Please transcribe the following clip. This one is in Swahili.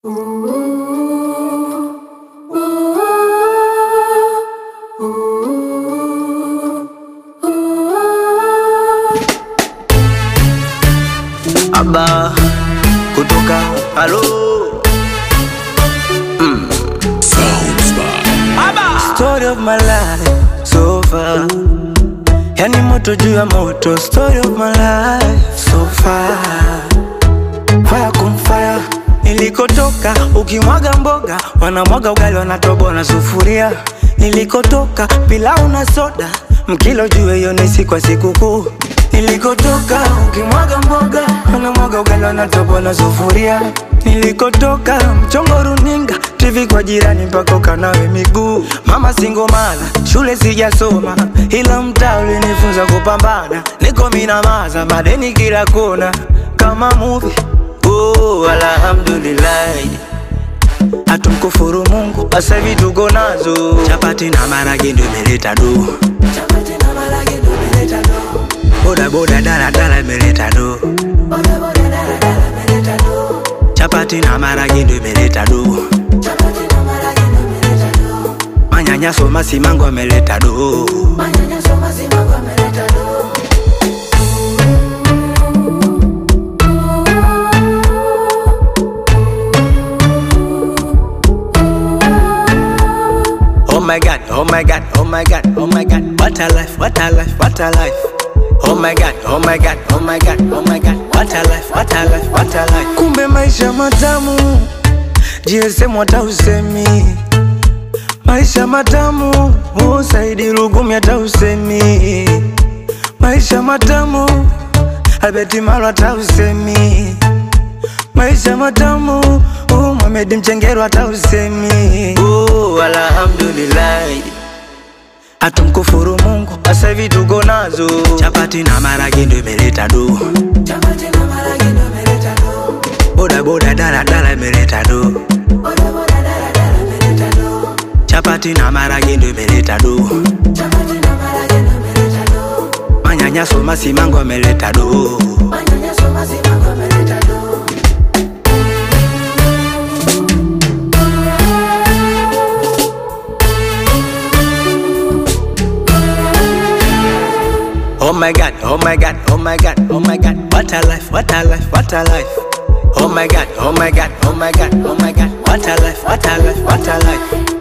Aba kutoka halo Story of my life so far, yani moto juu ya moto. Story of my life so far, fire kum fire. Nilikotoka ukimwaga mboga, wanamwaga ugali wanatoboa na sufuria. Nilikotoka pilau na soda, mkilo juu hiyo ni siku kwa sikukuu. Nilikotoka ukimwaga mboga, wanamwaga ugali wanatoboa na sufuria. Nilikotoka mchongo runinga, TV kwa jirani mpaka ukanawe miguu. Mama single mother, shule sijasoma, ila mtaa ulinifunza kupambana. Niko mina maza, madeni kila kona, kama movie. Oh, alhamdulillah, hatumkufuru Mungu, asa hivi tuko nazo. Chapati na marage ndio imeleta do. Chapati na marage ndio imeleta do. Boda boda dala dala imeleta do. Boda boda dala dala imeleta do. Chapati na marage ndio imeleta do. Chapati na marage ndio imeleta do. Manyanyaso masimango imeleta do. Manyanyaso masimango imeleta do. Oh my God, oh my God, oh my God, oh my God. What a life, what a life, what a life. Oh my God, oh my God, oh my God, oh my God. What a life, what a life, what a life. Kumbe maisha matamu, GSM wata usemi. Maisha matamu, Saidi Lugumi hata usemi. Maisha matamu, Albert Maro hata usemi. Maisha matamu, Mohamed Mchengero hata usemi. Oh, alhamdulillah, hatumkufuru Mungu, asa hivi tuko nazo. Chapati na marage ndio imeleta do. Chapati na marage ndio imeleta do. Boda boda dala dala imeleta do. Boda boda dala dala imeleta do. Chapati na marage ndio imeleta do. Chapati na marage ndio imeleta do. Manyanyaso masimango imeleta do. Manyanyaso masimango imeleta do. Oh my God, oh my God, oh my God, oh my God. What a life, what a life, what a life. Oh my God, oh my God, oh my God, oh my God. What a life, what a life, what a life.